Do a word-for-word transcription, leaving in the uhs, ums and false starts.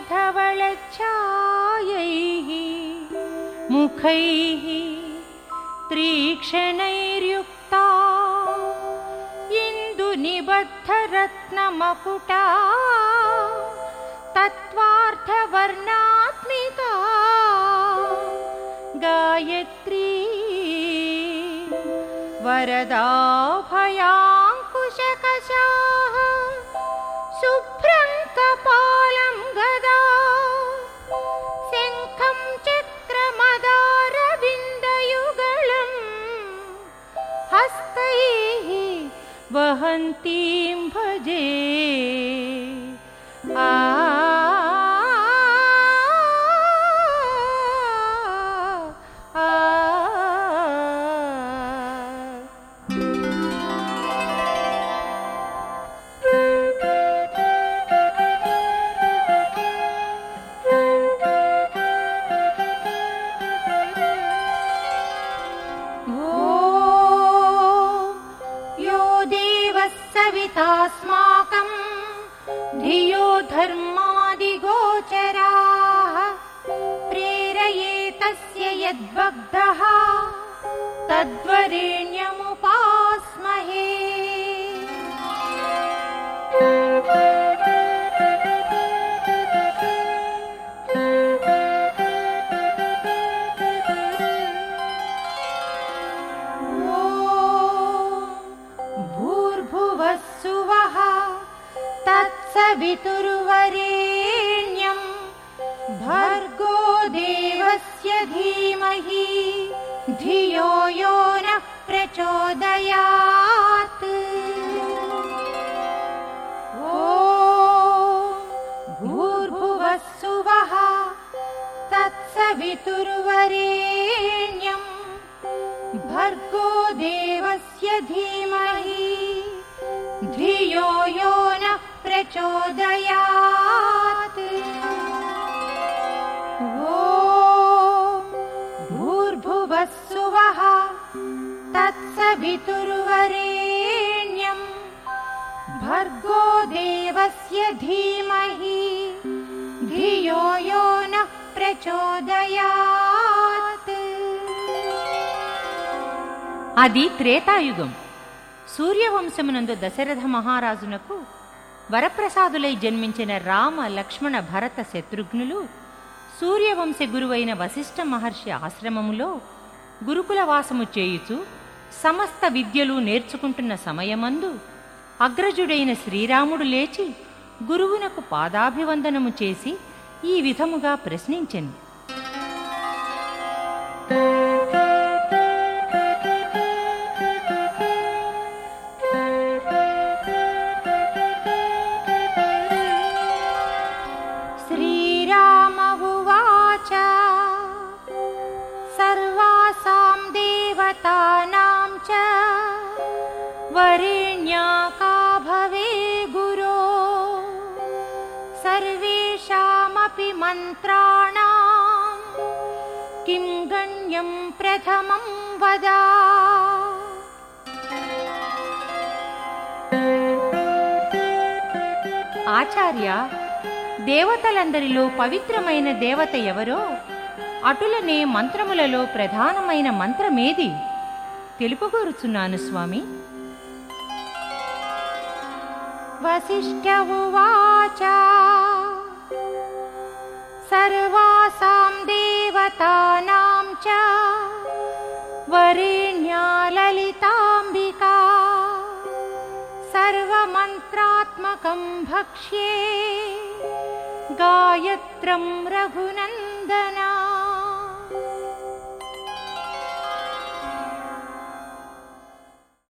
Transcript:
धवलच्छायैः मुखैः तीक्ष्णैर्युक्ता इन्दुनिबद्धरत्नमकुटा तत्त्वार्थवर्णात्मिका गायत्री वरदाभयाङ्कुशकशाः शुभ्रं कपालं गदा शङ्खं चक्रमदारविन्दयुगलं हस्तैः वहन्तीं भजे। आ सवितास्माकं धियो धर्मादिगोचराः प्रेरयेतस्य यद्भक्तः तद्वरेण्यमुपास्महे। भूर्भुवस्सुवः तत्सवितुर्वरेण्यं भर्गो देवस्य धीमहि धियो यो नः प्रचोदयात्। ॐ भूर्भुवस्सुवः तत्सवितुर्वरेण्यं भर्गो देवस्य धीमहि धियो यो नः प्रचोदयात्। ॐ भूर्भुवस्सुवः तत्सवितुर्वरेण्यं भर्गो देवस्य धीमहि धियो यो नः प्रचोदयात्। అది త్రేతాయుగం. సూర్యవంశమునందు దశరథ మహారాజునకు వరప్రసాదులై జన్మించిన రామ లక్ష్మణ భరత శత్రుఘ్నులు సూర్యవంశ గురువైన వశిష్ఠ మహర్షి ఆశ్రమములో గురుకులవాసము చేయుచు సమస్త విద్యలు నేర్చుకుంటున్న సమయమందు అగ్రజుడైన శ్రీరాముడు లేచి గురువునకు పాదాభివందనము చేసి ఈ విధముగా ప్రశ్నించెను. देवतानां च वरेण्या का भवे गुरो सर्वेषामपि मन्त्राणां किं गण्यं प्रथमं वद। ఆచార్య, దేవతలందరిలో పవిత్రమైన దేవత ఎవరో అటులనే మంత్రములలో ప్రధానమైన మంత్రమేది తెలుపగోరుచున్నాను స్వామి. వశిష్ఠ ఉవాచ సర్వాసాం దేవతానాం చ వరేణ్యా లలితాంబికా సర్వమంత్రాత్మకం భక్ష్యే గాయత్రం రఘునందనా.